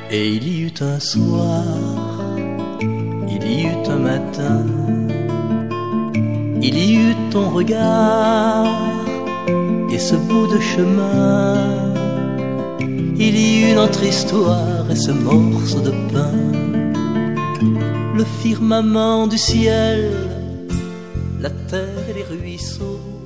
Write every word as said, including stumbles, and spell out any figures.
Et il y eut un soir, il y eut un matin, il y eut ton regard et ce bout de chemin. Il y eut notre histoire et ce morceau de pain, le firmament du ciel, la terre et les ruisseaux.